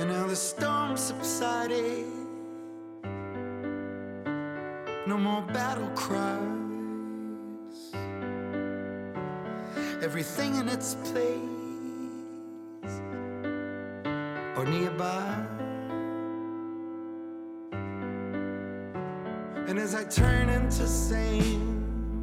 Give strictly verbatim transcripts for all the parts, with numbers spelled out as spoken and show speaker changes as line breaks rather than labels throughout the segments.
Now the storm subsided, no more battle cries, everything in its place or nearby. And as I turn into sand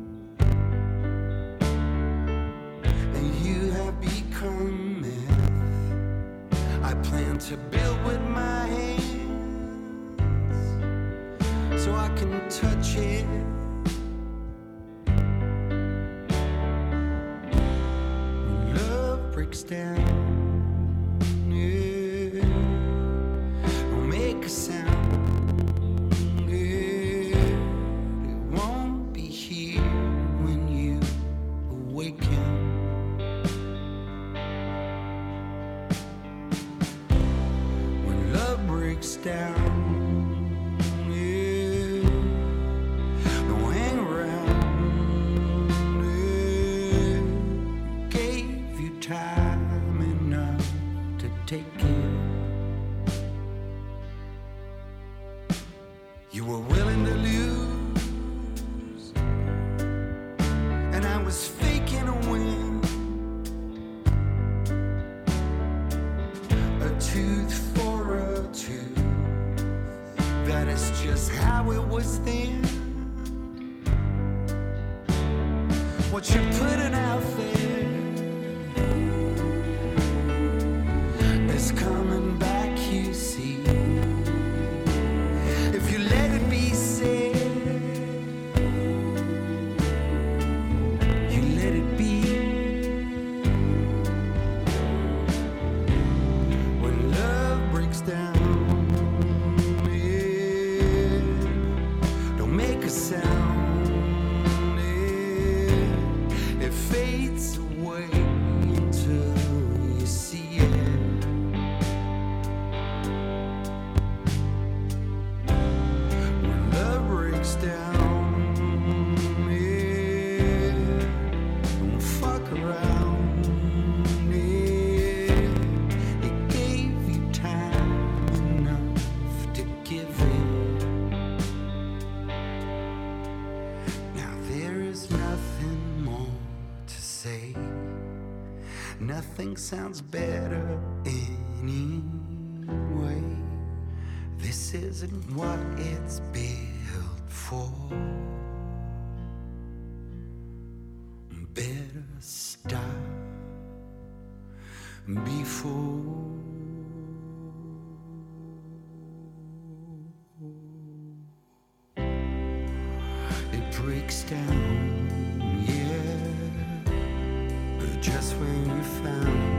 and you have become myth, I plan to build with my hands so I can touch it. When love breaks down, yeah, don't make a sound, yeah, it won't be here when you awaken. When love breaks down, time enough to take it. You were willing to lose, and I was faking a win. A tooth for a tooth, that is just how it was then. What you're putting out there is coming back, you see. If you let it be said, you let it be. When love breaks down, yeah, don't make a sound, yeah, it fades away until you see it. Down, yeah, don't fuck around, yeah, it gave you time enough to give it. Now there is nothing more to say, nothing sounds better anyway. This isn't what it's built for. Better stop before it breaks down, yeah, just when you found